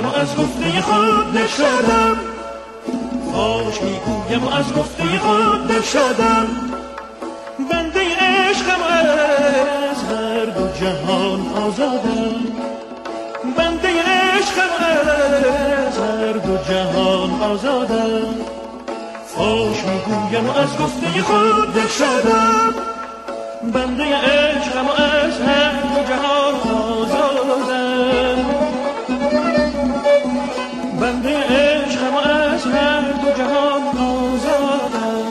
میگویم و از گفته خود دل شدم، فاش میگویم و از گفته خود دل شدم. بنده عشقم از هر دو جهان آزادم، بنده عشقم از هر دو جهان آزادم. فاش میگویم و از گفته خود دل شدم، بنده عشقم از هر دو جهان آزادم، بنده عشقم از هر دو جهان آزادم.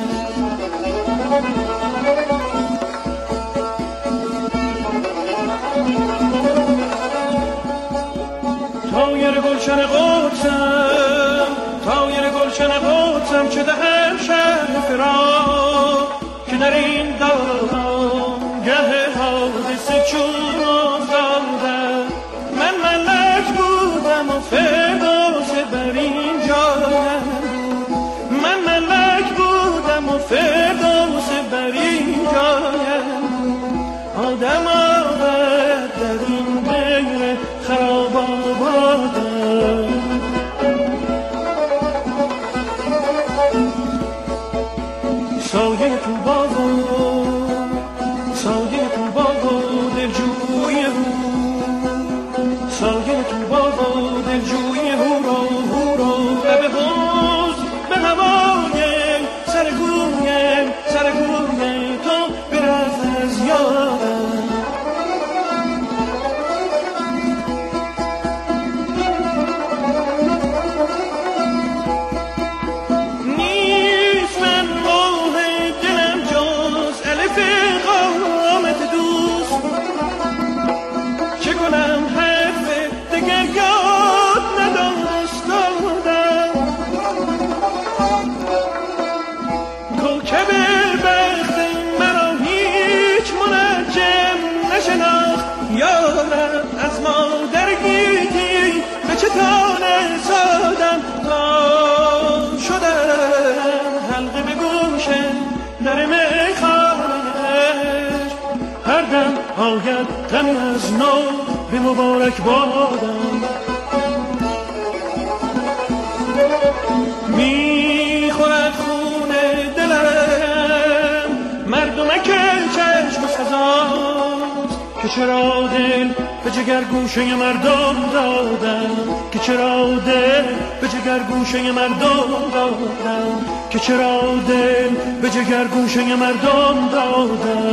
طایر گلشن قدسم، طایر گلشن قدسم، چه دهم شهر فراق که در این دوران گه حادثه چون افتادم. من ملک بودم و فردوس بر این جایم، من ملک بودم و فردوس بر این جایم. آدم آورد در این غیر خراب آبادم، سایه تو باغ، سایه تو باغ دلجوی او، سایه تو باغ دلجوی هورا هورا. لب حوض به هوای سرگوی تو برفت از یادم. یارم از مادر گیتی به چتانه سادم، تا شدم حلقه به گوش در میخانش. هر دم آید غمی از نو به مبارک بادم، میخورد خون دلم مردمک چشم سزاست، که چرا دل به جگر گوشه مردم دادم، که چرا دل به جگر گوشه مردم دادم، که چرا دل به جگر گوشه مردم دادم.